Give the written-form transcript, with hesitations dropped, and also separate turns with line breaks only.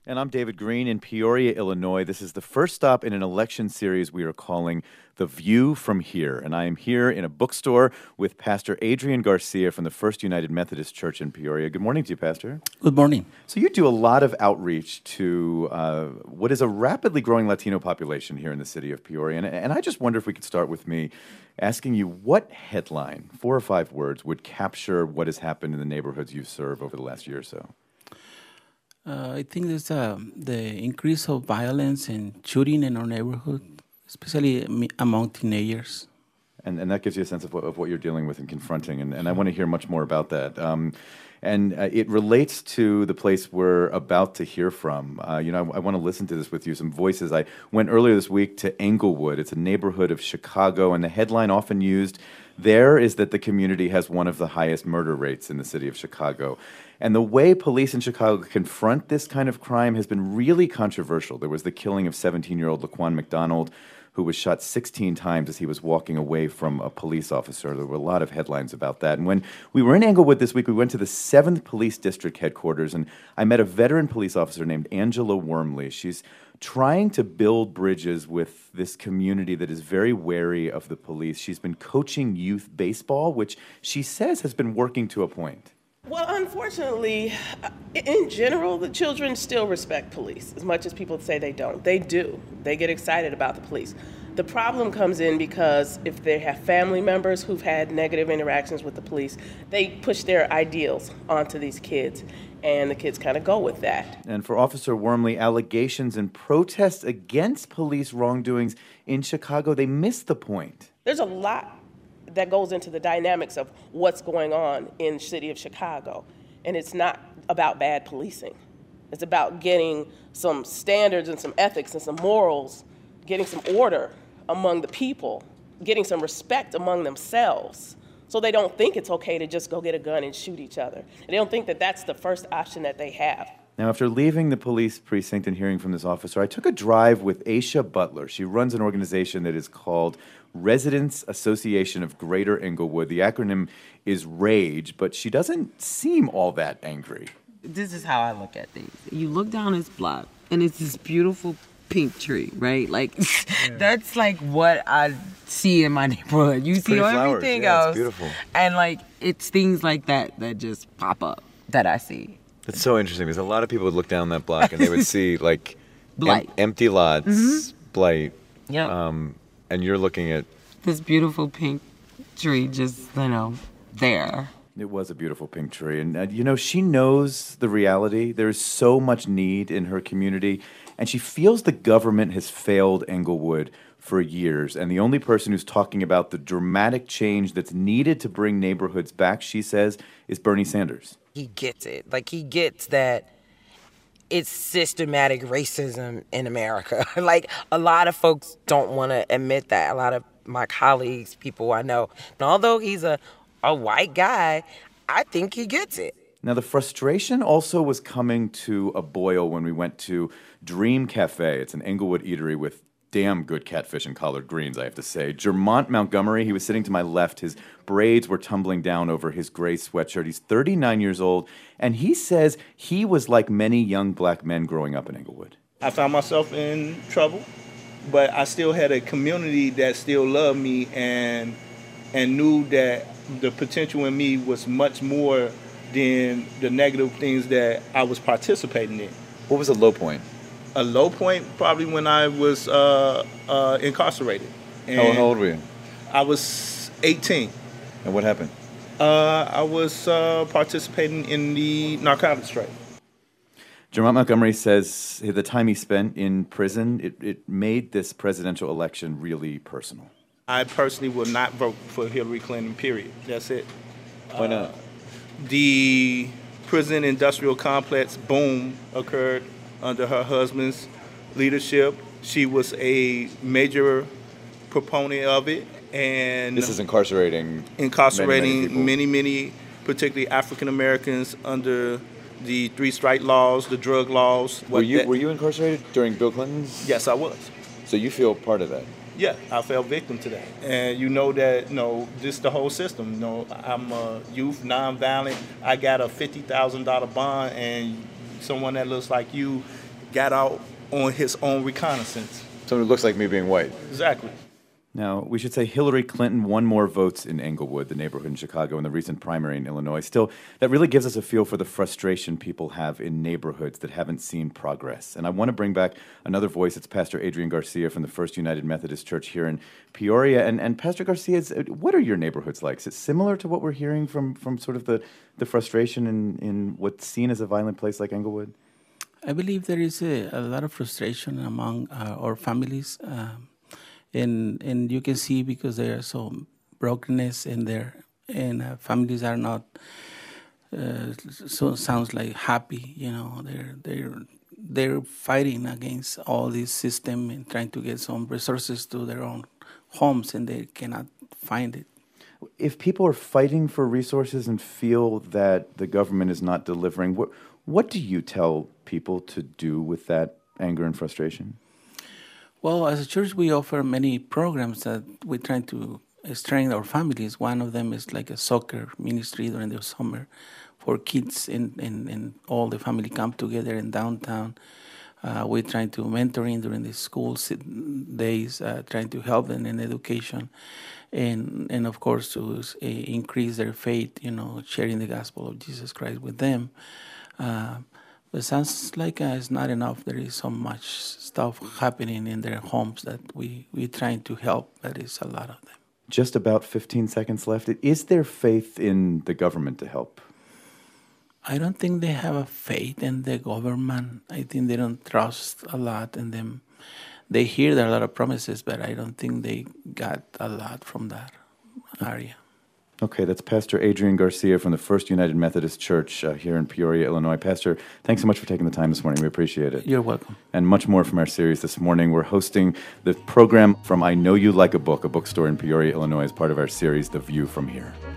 And I'm David Green in Peoria, Illinois. This is the first stop in an election series we are calling The View from Here. And I am here in a bookstore with Pastor Adrian Garcia from the First United Methodist Church in Peoria. Good morning to you, Pastor.
Good morning.
So you do a lot of outreach to what is a rapidly growing Latino population here in the city of Peoria. And I just wonder if we could start with me asking you what headline, 4 or 5 words, would capture what has happened in the neighborhoods you serve over the last year or so?
I think there's the increase of violence and shooting in our neighborhood, especially among teenagers.
And that gives you a sense of what you're dealing with and confronting, and I want to hear much more about that. It relates to the place we're about to hear from. I want to listen to this with you, some voices. I went earlier this week to Englewood. It's a neighborhood of Chicago, and the headline often used there is that the community has one of the highest murder rates in the city of Chicago. And the way police in Chicago confront this kind of crime has been really controversial. There was the killing of 17-year-old Laquan McDonald, who was shot 16 times as he was walking away from a police officer. There were a lot of headlines about that. And when we were in Englewood this week, we went to the 7th Police District headquarters, and I met a veteran police officer named Angela Wormley. She's trying to build bridges with this community that is very wary of the police. She's been coaching youth baseball, which she says has been working to a point.
Well, unfortunately, in general, the children still respect police as much as people say they don't. They do. They get excited about the police. The problem comes in because if they have family members who've had negative interactions with the police, they push their ideals onto these kids, and the kids kind of go with that.
And for Officer Wormley, allegations and protests against police wrongdoings in Chicago, they miss the point.
There's a lot that goes into the dynamics of what's going on in the city of Chicago. And it's not about bad policing. It's about getting some standards and some ethics and some morals, getting some order among the people, getting some respect among themselves, so they don't think it's okay to just go get a gun and shoot each other. They don't think that that's the first option that they have.
Now, after leaving the police precinct and hearing from this officer, I took a drive with Aisha Butler. She runs an organization that is called Residents Association of Greater Englewood. The acronym is RAGE, but she doesn't seem all that angry.
This is how I look at things. You look down this block, and it's this beautiful pink tree, right? Like, that's like what I see in my neighborhood. You see everything else.
It's beautiful.
And like, it's things like that that just pop up that I see.
It's so interesting because a lot of people would look down that block and they would see like
Blight.
Empty lots, blight.
Yeah.
And you're looking at
this beautiful pink tree just, there.
It was a beautiful pink tree. And, she knows the reality. There is so much need in her community. And she feels the government has failed Englewood for years. And the only person who's talking about the dramatic change that's needed to bring neighborhoods back, she says, is Bernie Sanders.
He gets it. Like, he gets that it's systematic racism in America. Like, a lot of folks don't want to admit that. A lot of my colleagues, people I know. And although he's a white guy, I think he gets it.
Now, the frustration also was coming to a boil when we went to Dream Cafe. It's an Englewood eatery with damn good catfish and collard greens, I have to say. Jermont Montgomery, he was sitting to my left. His braids were tumbling down over his gray sweatshirt. He's 39 years old, and he says he was like many young black men growing up in Englewood.
I found myself in trouble, but I still had a community that still loved me and knew that the potential in me was much more than the negative things that I was participating in.
what was a low point?
A low point probably when I was incarcerated.
How old were you?
I was 18.
And what happened?
I was participating in the narcotics trade.
Jermont Montgomery says the time he spent in prison, it made this presidential election really personal.
I personally will not vote for Hillary Clinton, period. That's it.
Why not?
The prison industrial complex boom occurred under her husband's leadership. She was a major proponent of it. And
this is incarcerating
many, particularly African Americans under the three-strike laws, the drug laws.
Were you incarcerated during Bill Clinton's?
Yes, I was.
So you feel part of that?
Yeah, I fell victim to that. And you know that, this the whole system. I'm a youth, nonviolent. I got a $50,000 bond, and someone that looks like you got out on his own reconnaissance.
Someone who looks like me being white.
Exactly.
Now, we should say Hillary Clinton won more votes in Englewood, the neighborhood in Chicago, in the recent primary in Illinois. Still, that really gives us a feel for the frustration people have in neighborhoods that haven't seen progress. And I want to bring back another voice. It's Pastor Adrian Garcia from the First United Methodist Church here in Peoria. And Pastor Garcia, what are your neighborhoods like? Is it similar to what we're hearing from sort of the frustration in what's seen as a violent place like Englewood?
I believe there is a lot of frustration among our families. And you can see because there are some brokenness in there, and families are not so sounds like happy. You know, they're fighting against all this system and trying to get some resources to their own homes, and they cannot find it.
If people are fighting for resources and feel that the government is not delivering, what do you tell people to do with that anger and frustration?
Well, as a church, we offer many programs that we're trying to strengthen our families. One of them is like a soccer ministry during the summer for kids, and all the family come together in downtown. We're trying to mentoring during the school days, trying to help them in education, and of course to increase their faith, sharing the gospel of Jesus Christ with them. It sounds like it's not enough. There is so much stuff happening in their homes that we're trying to help. That is a lot of them.
Just about 15 seconds left. Is there faith in the government to help?
I don't think they have a faith in the government. I think they don't trust a lot in them. They hear there are a lot of promises, but I don't think they got a lot from that area.
Okay, that's Pastor Adrian Garcia from the First United Methodist Church here in Peoria, Illinois. Pastor, thanks so much for taking the time this morning. We appreciate it.
You're welcome.
And much more from our series this morning. We're hosting the program from I Know You Like a Book, a bookstore in Peoria, Illinois, as part of our series, The View from Here.